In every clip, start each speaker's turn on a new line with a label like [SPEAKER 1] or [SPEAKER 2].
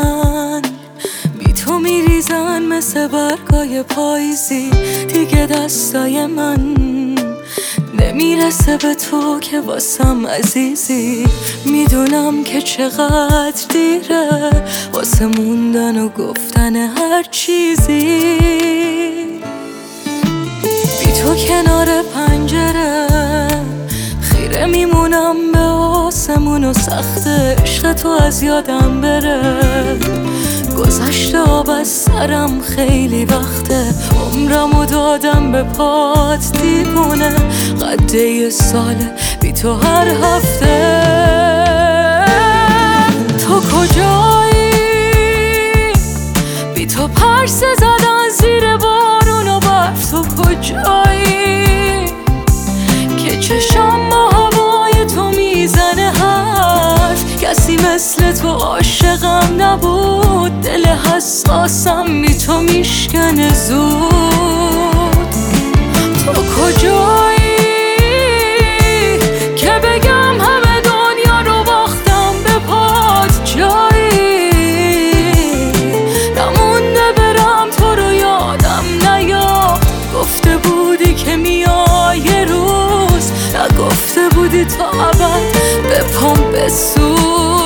[SPEAKER 1] من بی تو میریزن مثل برگای پاییزی. دیگه دستای من نمیرسه به تو که واسم عزیزی. میدونم که چقدر دیره واسه موندن و گفتن هر چیزی. بی تو کنار پنجره خیره میمونم به آسمون و سخت عشق تو از یادم بره. گذشته آب از سرم خیلی وقته، عمرمو دادم به پات دیوونه. قد یه ساله بی تو هر هفته. تو کجایی؟ بی تو پرسه زدن زیر بارون و برف. تو کجایی که چشم با هوای تو میزنه حرف؟ کسی مثل تو عاشقم نبود، دل حساسم بی تو میشکنه زود. تو کجایی که بگم همه دنیا رو باختم به پات؟ جایی نمونده برم تو رو یادم نیاد. گفته بودی که میای یه روز، نگفته بودی تا ابد به پام بسوز.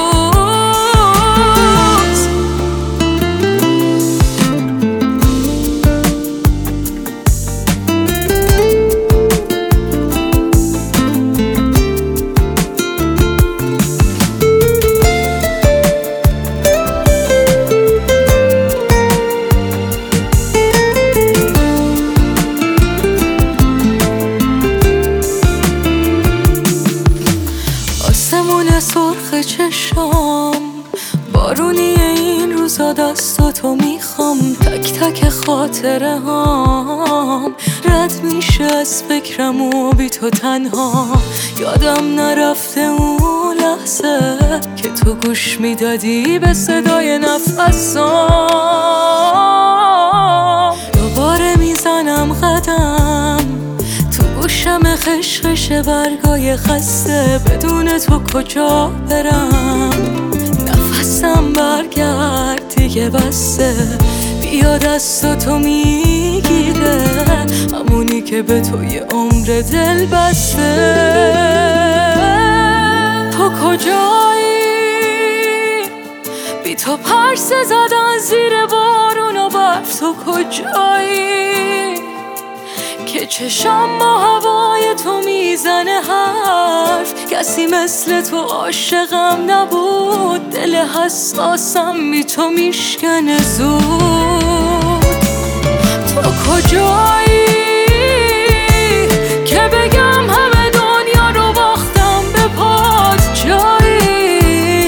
[SPEAKER 1] آسمون سرخ چشام بارونی این روزا دست تو میخوام. تک تک خاطره هام رد میشه از فکرم و بی تو تنها. یادم نرفته اون لحظه که تو گوش میدادی به صدای نفسام. دوباره میزنم قدم تو گوشم خشخش برگای خسته. بدون تو کجا برم؟ نفسم برگرد دیگه بسته. بیا دست تو میگیره همونی که به تو یه عمر دل بسته. تو کجایی؟ بی تو پرسه زدن زیر بارون و برف. تو کجایی که چشم با هوای تو میزنه حرف؟ کسی مثل تو عاشقم نبود، دل حساسم بی تو میشکنه زود. تو کجایی که بگم همه دنیا رو باختم به پات؟ جایی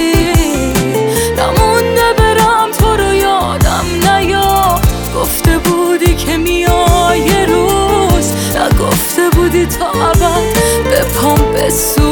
[SPEAKER 1] نمونده برم تو رو یادم نیاد. گفته بودی که میای یه روز، نگفته بودی تا ابد به پام بسوز.